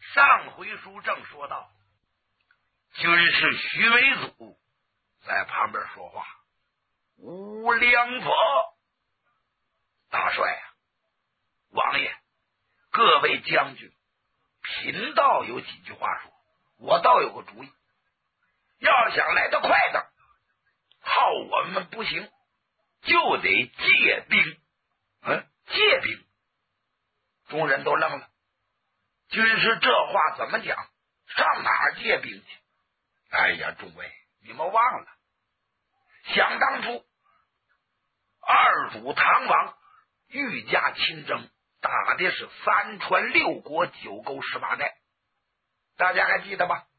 上回书正说到，军师徐眉祖在旁边说话：“无良否？大帅啊，王爷，各位将军，贫道有几句话说，我倒有个主意。要想来得快的，靠我们不行，就得借兵。借兵。”众人都愣了。军师这话怎么讲？上哪儿借兵去？哎呀，诸位，你们忘了，想当初二主唐王御驾亲征，打的是三川六国九沟18寨，大家还记得吧？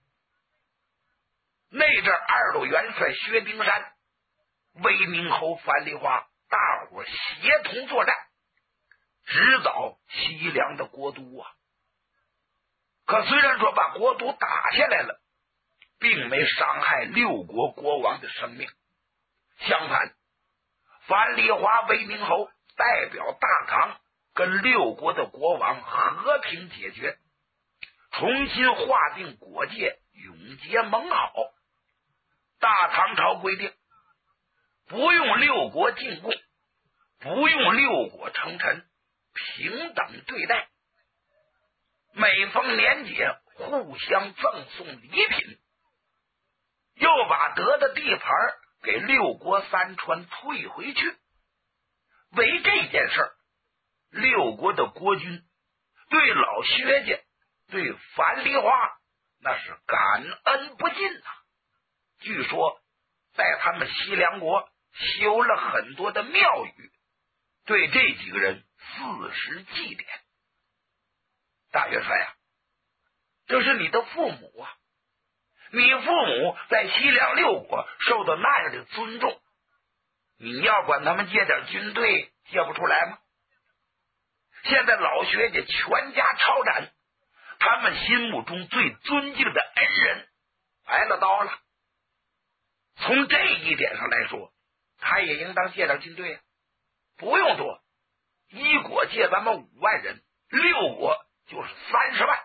那阵二路元帅薛丁山、威宁侯樊梨花，大伙协同作战，直捣西凉的国都啊。可虽然说把国都打下来了，并没伤害六国国王的生命，相反，樊梨花、威宁侯代表大唐跟六国的国王和平解决，重新划定国界，永结盟好。大唐朝规定，不用六国进贡，不用六国称臣，平等对待。每逢年节，互相赠送礼品，又把得的地盘给六国三川退回去。为这件事儿，六国的国君对老薛家、对樊梨花那是感恩不尽啊。据说在他们西凉国修了很多的庙宇，对这几个人4时祭奠。大元帅啊，这是你的父母啊，你父母在西凉六国受到那样的尊重，你要管他们借点军队，借不出来吗？现在老薛家全家抄斩，他们心目中最尊敬的恩人挨了刀了。从这一点上来说，他也应当借点军队啊，不用多，一国借咱们5万人，六国就是30万，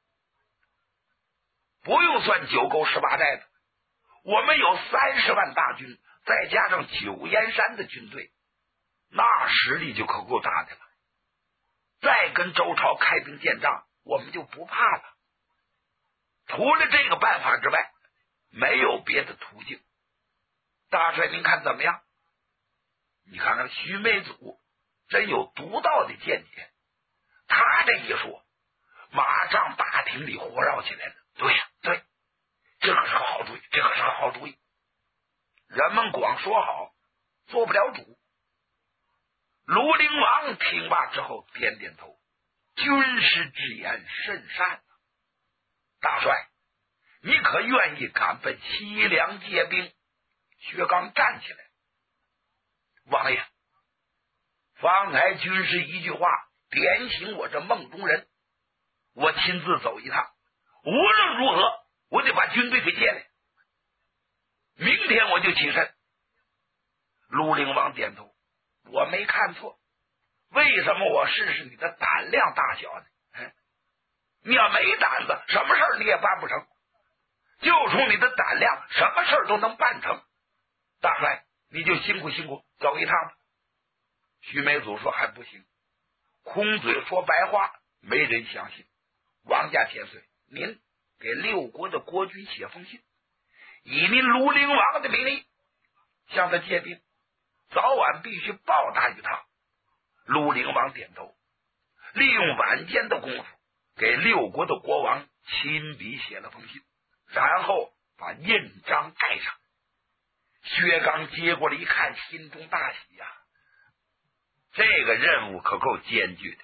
不用算九沟18寨的，我们有30万大军，再加上九岩山的军队，那实力就可够大的了。再跟周朝开兵建仗，我们就不怕了。除了这个办法之外，没有别的途径。大帅您看怎么样？你看看徐眉祖真有独到的见解，他这一说，马上大厅里活绕起来了。对呀，对，这可是个好主意，这可是个好主意。人们光说好，做不了主。庐陵王听罢之后点点头，军师之言甚善。大帅，你可愿意赶奔西凉借兵？薛刚站起来，王爷，方才军师一句话点醒我这梦中人，我亲自走一趟，无论如何我得把军队给借来，明天我就起身。庐陵王点头，我没看错，为什么我试试你的胆量大小呢？你要没胆子，什么事儿你也办不成，就冲你的胆量，什么事儿都能办成。大帅，你就辛苦辛苦，走一趟吧。徐眉祖说还不行，空嘴说白话，没人相信。王家千岁，您给六国的国君写封信，以您庐陵王的名义向他借兵，早晚必须报答于他。庐陵王点头，利用晚间的功夫给六国的国王亲笔写了封信，然后把印章盖上。薛刚接过来一看，心中大喜呀，这个任务可够艰巨的，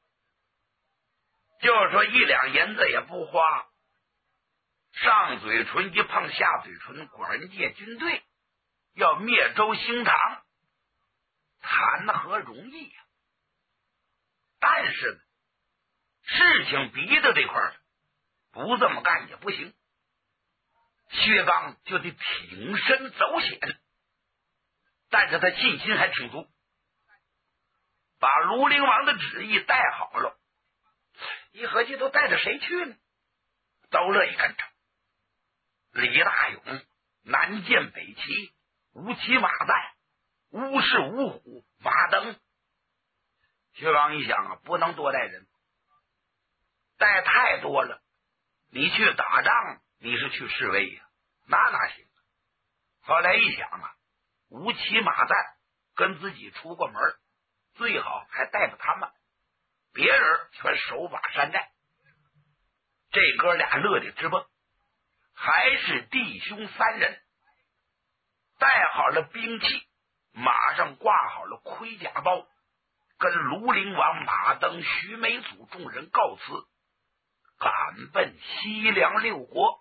就是说1两银子也不花，上嘴唇一碰下嘴唇，管人借军队，要灭周兴唐，谈何容易呀！但是呢，事情逼到这块儿，不这么干也不行。薛刚就得挺身走险，但是他信心还挺足，把庐陵王的旨意带好了。一合计，都带着谁去呢？ 都乐意跟着。李大勇南见北骑，无骑马在，无士无虎马登。薛刚一想啊，不能多带人，带太多了，你去打仗你是去示威呀，哪行？后来一想啊，无骑马在，跟自己出过门，最好还带着他们，别人全手把山寨。这哥俩乐得直蹦，还是弟兄三人，带好了兵器，马上挂好了盔甲包，跟庐陵王马登、徐眉祖众人告辞，赶奔西凉六国。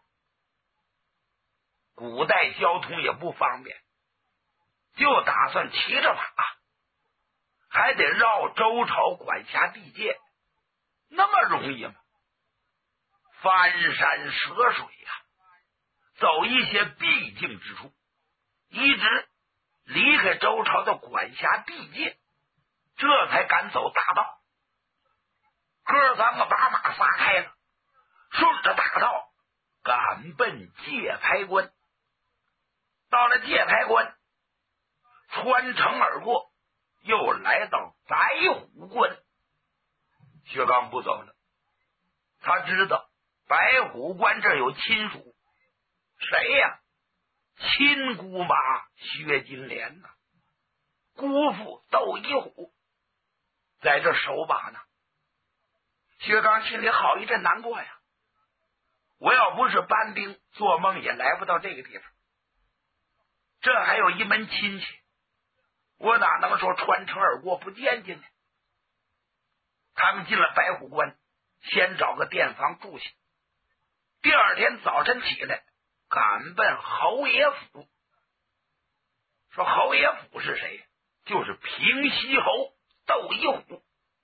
古代交通也不方便，就打算骑着马，还得绕周朝管辖地界，那么容易吗？翻山涉水呀，走一些必经之处，一直离开周朝的管辖地界，这才敢走大道。哥三个把马撒开了，顺着大道赶奔界牌关。到了界牌关，穿城而过，又来到白虎关。薛刚不走了，他知道白虎关这有亲属，谁呀？亲姑妈薛金莲呐，姑父窦一虎在这守把呢。薛刚心里好一阵难过呀，我要不是班兵，做梦也来不到这个地方。这还有一门亲戚，我哪能说穿城而过不见见呢？他们进了白虎关，先找个店房住下，第二天早晨起来赶奔侯爷府。说侯爷府是谁？就是平西侯窦一虎。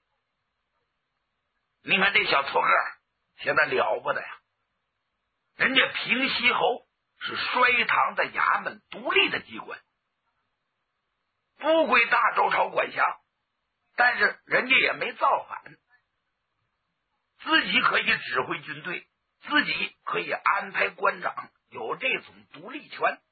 你看这小矬个现在了不得呀，人家平西侯是衰唐的衙门独立的机关，不归大周朝管辖，但是人家也没造反，自己可以指挥军队，自己可以安排官长，有这种独立权。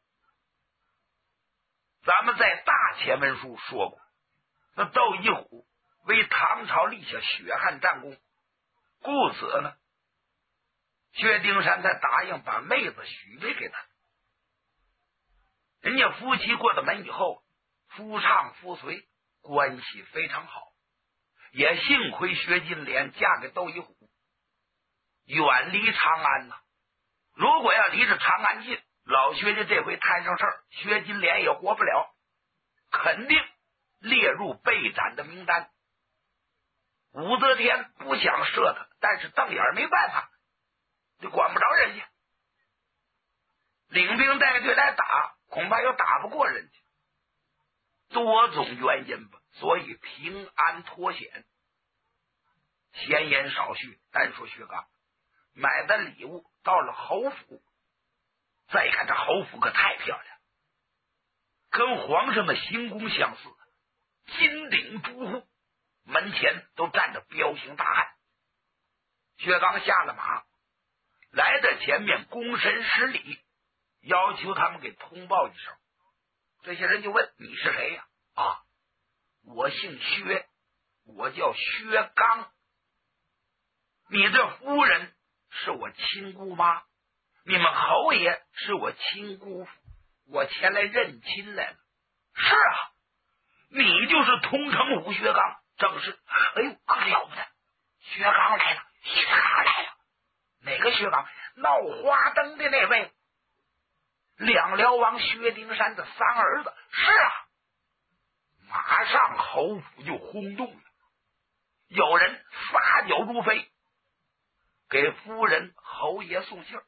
咱们在大前文书说过，那窦一虎为唐朝立下血汗战功，故此呢，薛丁山才答应把妹子许配给他。人家夫妻过了门以后，夫唱妇随，关系非常好。也幸亏薛金莲嫁给窦一虎，远离长安呐。如果要离着长安近，老薛家这回摊上事儿，薛金莲也活不了，肯定列入被斩的名单。武则天不想射他，但是瞪眼没办法，就管不着人家，领兵带队来打，恐怕又打不过人家。多种原因吧，所以平安脱险。闲言少叙，单说薛刚买的礼物到了侯府，再看这侯府可太漂亮，跟皇上的行宫相似，金顶朱户，门前都站着彪形大汉。薛刚下了马，来到前面躬身施礼，要求他们给通报一声。这些人就问：你是谁呀？啊，我姓薛，我叫薛刚。你这夫人是我亲姑妈，你们侯爷是我亲姑父，我前来认亲来了。是啊，你就是通城武薛刚。正是。哎呦，可了不得，薛刚来了，薛刚来了。哪个薛刚？闹花灯的那位，两辽王薛丁山的三儿子。是啊，马上侯府就轰动了，有人撒脚如飞，给夫人侯爷送信儿。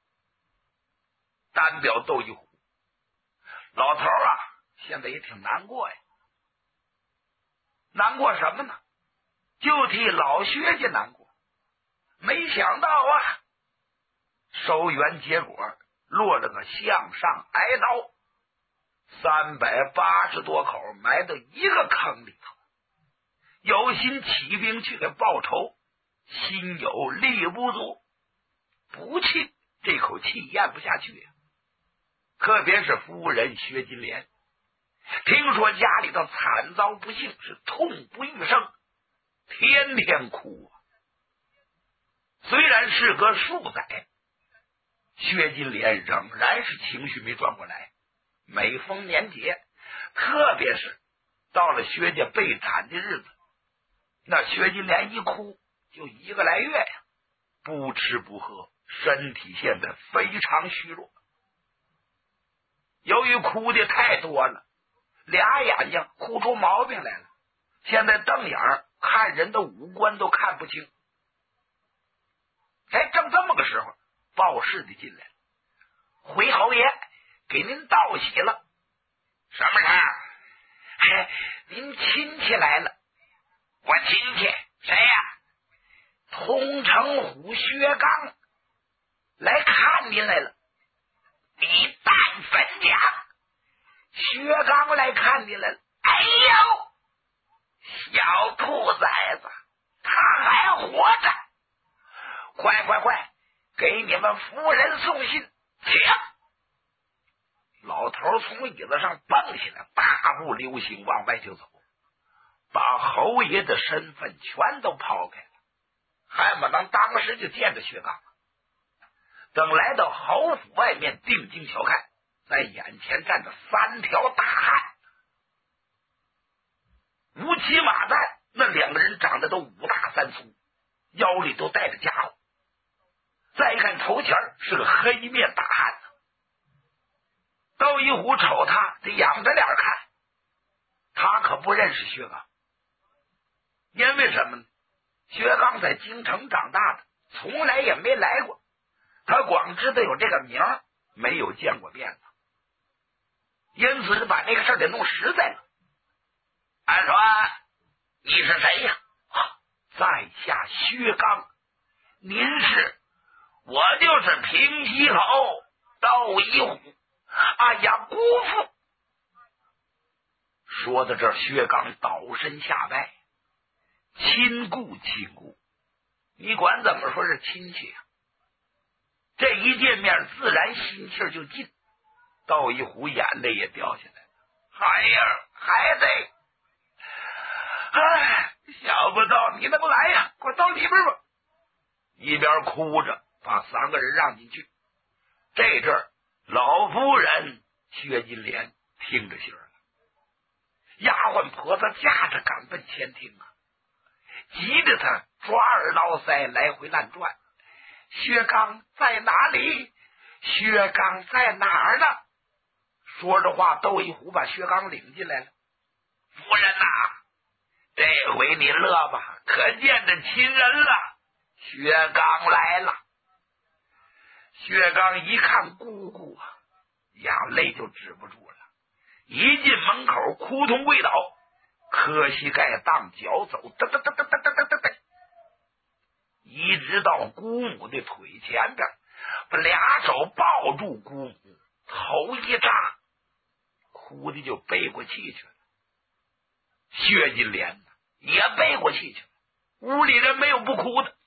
单表窦一虎，老头啊，现在也挺难过呀。难过什么呢？就替老薛家难过。没想到啊，收元结果落了个向上挨刀，380多口埋到一个坑里头。有心起兵去给报仇，心有力不足， 不气，这口气咽不下去呀。特别是夫人薛金莲，听说家里头惨遭不幸，是痛不欲生，天天哭啊。虽然事隔数载，薛金莲仍然是情绪没转过来。每逢年节，特别是到了薛家被斩的日子，那薛金莲一哭就1个来月呀，不吃不喝，身体现在非常虚弱。由于哭的太多了，俩眼睛哭出毛病来了，现在瞪眼看人的五官都看不清。正这么个时候，报事的进来了，回侯爷给您道喜了。 什么事？ 您亲戚来了。 我亲戚谁呀？ 通城虎薛刚来看您来了。 你但分讲， 薛刚来看您来了。 哎呦，小兔崽子，他还活着！ 快，给你们夫人送信， 请。 老头从椅子上蹦起来，大步流星往外就走，把侯爷的身份全都抛开了，还不能当时就见着薛刚。等来到侯府外面定睛瞧看，在眼前站着3条大汉，乌漆马蛋，那2个人长得都5大3粗，腰里都带着家伙。再一看头前是个黑面大汉子。窦一虎瞅他得仰着脸看，他可不认识薛刚。因为什么呢？薛刚在京城长大的，从来也没来过，他光知道有这个名，没有见过面子，因此就把这个事儿给弄实在了。 按说你是谁呀？ 在下薛刚。 您是？我就是平西侯窦一虎。哎呀，姑父！ 说到这儿，薛刚倒身下拜，亲故。你管怎么说是亲戚啊？这一见面，自然心气就进。窦一虎眼泪也掉下来了。 哎呀，孩子， 想不到你能来呀！快到里边吧。一边哭着把3个人让进去。这阵儿老夫人薛金莲听着信儿了，丫鬟婆子架着赶奔前厅啊，急得他抓耳挠腮，来回乱转。薛刚在哪里？薛刚在哪儿呢？说着话，窦一虎把薛刚领进来了。 夫人呐，这回你乐吧，可见着亲人了。薛刚来了。 薛刚一看姑姑啊，眼泪就止不住了，一进门口扑通跪倒，磕膝盖当脚走，噔，一直到姑母的腿前边，把2手抱住姑母，头一扎，哭的就背过气去了。薛金莲也背过气去了，屋里人没有不哭的。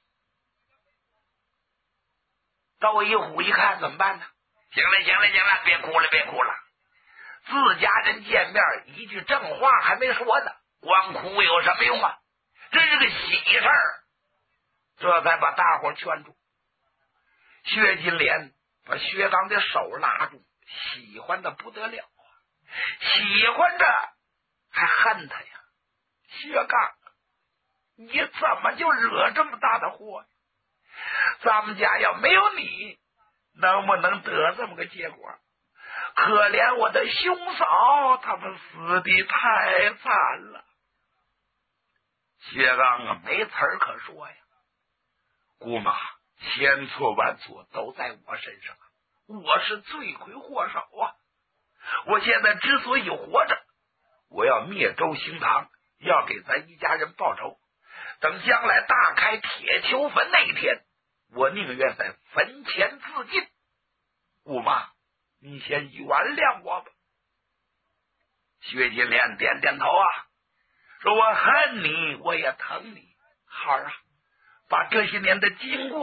窦一虎一看怎么办呢？ 行了，别哭了。 自家人见面一句正话还没说呢，光哭有什么用啊？这是个喜事儿。这才把大伙劝住。薛金莲把薛刚的手拉住，喜欢的不得了啊，喜欢着还恨他呀。薛刚，你怎么就惹这么大的祸呀？咱们家要没有你，能不能得这么个结果？可怜我的兄嫂，他们死的太惨了。薛刚没词儿可说呀。姑妈，千错万错都在我身上，我是罪魁祸首啊！我现在之所以活着，我要灭周兴唐，要给咱一家人报仇。等将来大开铁球坟那一天，我宁愿在坟前自尽。姑妈，你先原谅我吧。薛金莲点点头啊，说我恨你，我也疼你。孩儿啊，把这些年的经过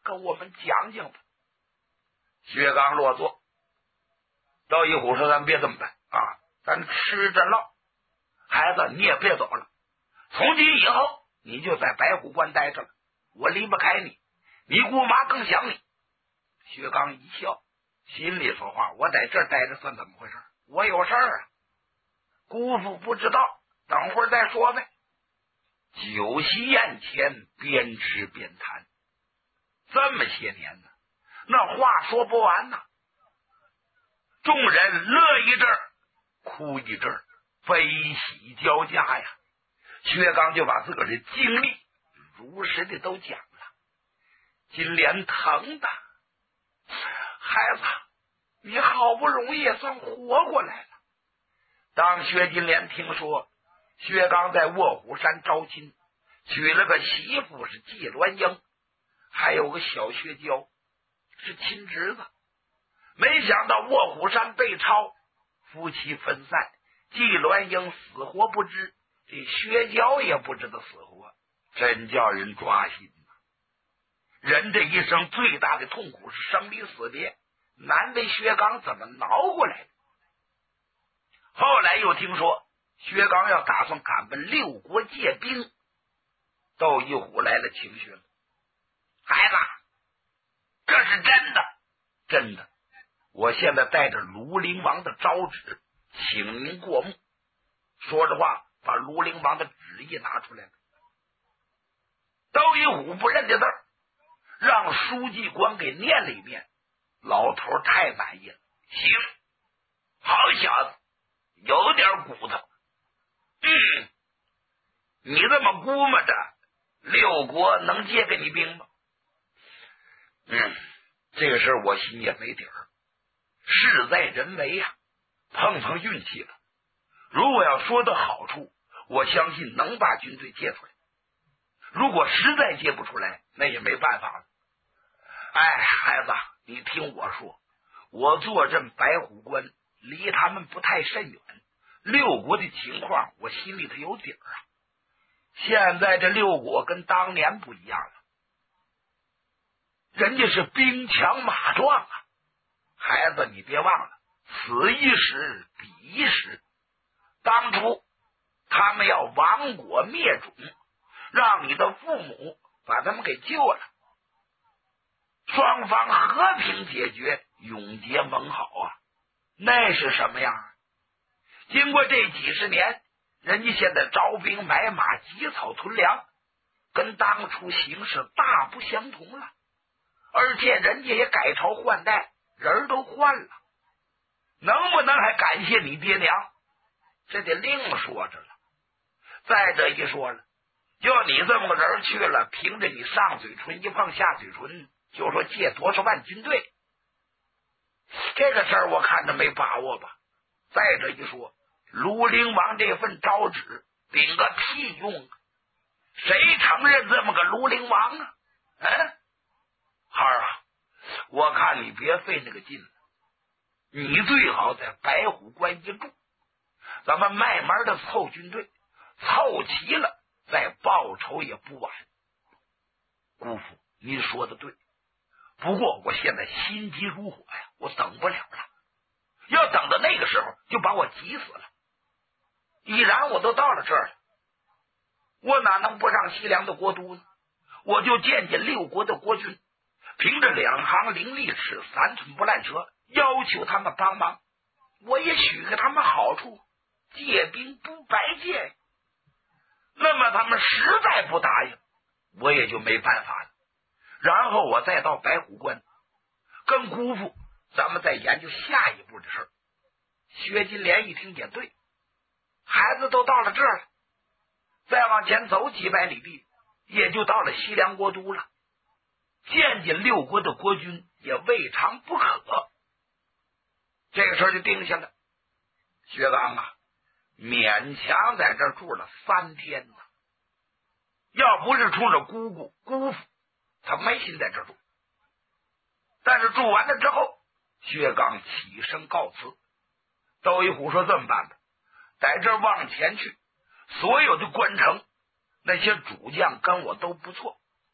跟我们讲讲吧。薛刚落座，窦一虎说：“咱别这么办啊，咱吃着唠。孩子，你也别走了，从今以后你就在白虎关待着了，我离不开你，你姑妈更想你。”薛刚一笑，心里说话：“我在这儿待着算怎么回事？我有事儿啊，姑父不知道，等会儿再说呗。”酒席宴前，边吃边谈，这么些年呢，那话说不完呐。众人乐一阵儿，哭一阵儿，悲喜交加呀。薛刚就把自个儿的经历如实的都讲了。金莲疼的，孩子，你好不容易也算活过来了。当薛金莲听说薛刚在卧虎山招亲，娶了个媳妇是季鸾英，还有个小薛娇是亲侄子，没想到卧虎山被抄，夫妻分散，季鸾英死活不知，这薛娇也不知道死活，真叫人抓心呐。人这一生最大的痛苦是生离死别，难为薛刚怎么挠过来的。后来又听说薛刚要打算赶奔六国借兵，窦一虎来了情绪了：“孩子，这是真的？”“真的，我现在带着庐陵王的诏旨，请您过目。”说着话，把庐陵王的旨意拿出来了。窦一虎不认这字儿，让书记官给念了一遍。老头太满意了：“行，好小子，有点骨头。你这么估摸着六国能借给你兵吗？”“这个事儿我心也没底儿，事在人为呀，碰碰运气了。如果要说的好处，我相信能把军队借出来，如果实在借不出来，那也没办法了。孩子，你听我说，我坐镇白虎关，离他们不太甚远，六国的情况我心里头有底儿啊。现在这六国跟当年不一样了，人家是兵强马壮啊。孩子，你别忘了，此一时彼一时。当初他们要亡国灭种，让你的父母把他们给救了，双方和平解决，永结盟好啊，那是什么样？经过这几十年，人家现在招兵买马，积草屯粮，跟当初形势大不相同了。而且人家也改朝换代，人都换了，能不能还感谢你爹娘，这得另说着了。再者一说了，就你这么个人去了，凭着你上嘴唇一碰下嘴唇，就说借多少万军队，这个事儿我看着没把握吧。再者一说，庐陵王这份诏旨顶个屁用啊，谁承认这么个庐陵王啊？孩儿啊，我看你别费那个劲了，你最好在白虎关一住，咱们慢慢的凑军队，凑齐了再报仇也不晚。姑父，您说的对，不过我现在心急如火呀，我等不了了，要等到那个时候就把我急死了。已然我都到了这儿了，我哪能不上西凉的国都呢？我就见见六国的国君，凭着两行伶俐齿，三寸不烂舌，要求他们帮忙，我也许给他们好处，借兵不白借。那么他们实在不答应，我也就没办法了。然后我再到白虎关跟姑父咱们再研究下一步的事儿。薛金莲一听也对，孩子都到了这儿了，再往前走几百里地，也就到了西凉国都了，见见六国的国君也未尝不可。这个事儿就定下了。薛刚啊，勉强在这儿住了3天呢。要不是冲着姑父，他没心在这儿住。但是住完了之后，薛刚起身告辞。窦一虎说：“这么办吧，在这儿往前去，所有的关城那些主将跟我都不错，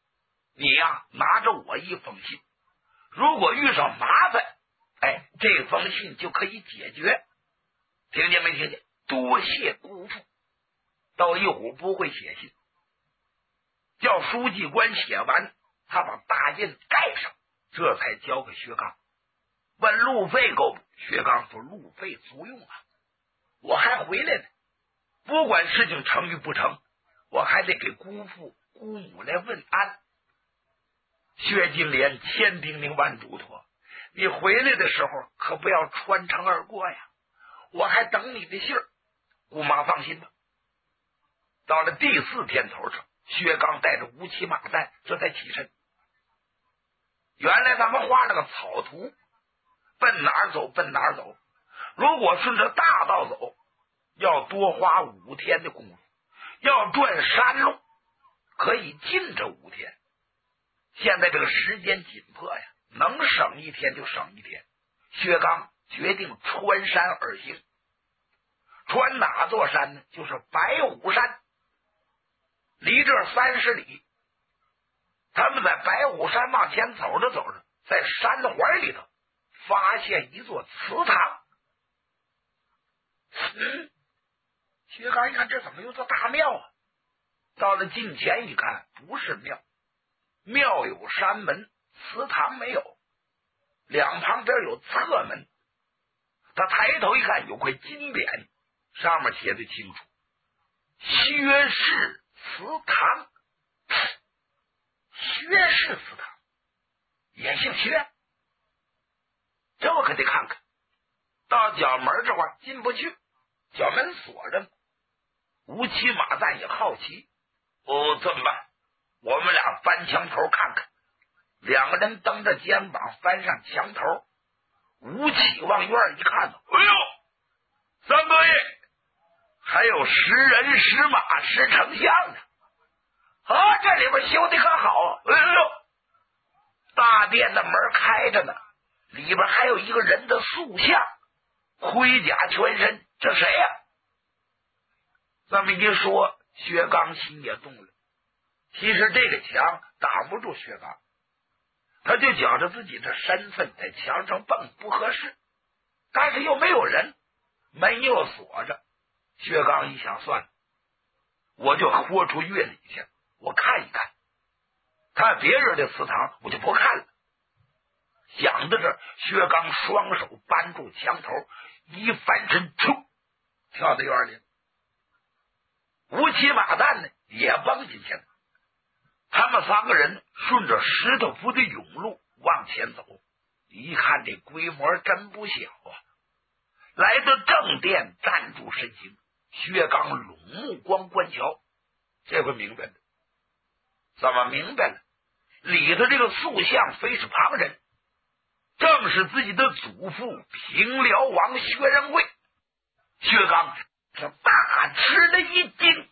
你呀拿着我一封信，如果遇上麻烦，这封信就可以解决。听见没听见？多谢姑父。到一会儿不会写信，叫书记官写完，他把大印盖上，这才交给薛刚。问路费够不？薛刚说路费足用啊，我还回来呢。不管事情成与不成，我还得给姑父姑母来问安。薛金莲千叮咛万嘱托，你回来的时候可不要穿城而过呀，我还等你的信儿。姑妈放心吧。到了第4天头上，薛刚带着乌漆马蛋这才起身。原来咱们画了个草图，奔哪儿走奔哪儿走，如果顺着大道走，要多花5天的功夫，要转山路可以近这5天。现在这个时间紧迫呀，能省1天就省1天。薛刚决定穿山而行。穿哪座山呢？就是白虎山，离这30里。他们在白虎山往前走着走着，在山环里头发现一座祠堂。薛刚一看，这怎么有座大庙啊？到了近前一看，不是庙，庙有山门，祠堂没有，两旁边有侧门。他抬头一看，有块金匾，上面写的清楚：薛氏祠堂。薛氏祠堂也姓薛，这我可得看看。到角门这块进不去，角门锁着呢。乌漆马蛋也好奇，这么办？我们俩翻墙头看看。两个人蹬着肩膀翻上墙头，吴起往院一看，哎呦，三哥爷，还有10人10马10丞相呢！这里边修的可好！哎呦，大殿的门开着呢，里边还有一个人的塑像，盔甲全身，这谁呀？这么一说，薛刚心也动了。其实这个墙挡不住薛刚，他就觉着自己的身份在墙上蹦不合适，但是又没有人，门又锁着。薛刚一想，算了，我就豁出月里去，我看一看，看别人的祠堂我就不看了。想到这儿，薛刚双手扳住墙头，一翻身，跳到院里了。乌漆马蛋呢也蹦进去了。他们3个人顺着石头铺的甬路往前走，一看这规模真不小啊！来到正殿，站住身形，薛刚拢目光观瞧，这回明白了。怎么明白了？里头这个塑像非是旁人，正是自己的祖父平辽王薛仁贵。薛刚是大吃了一惊。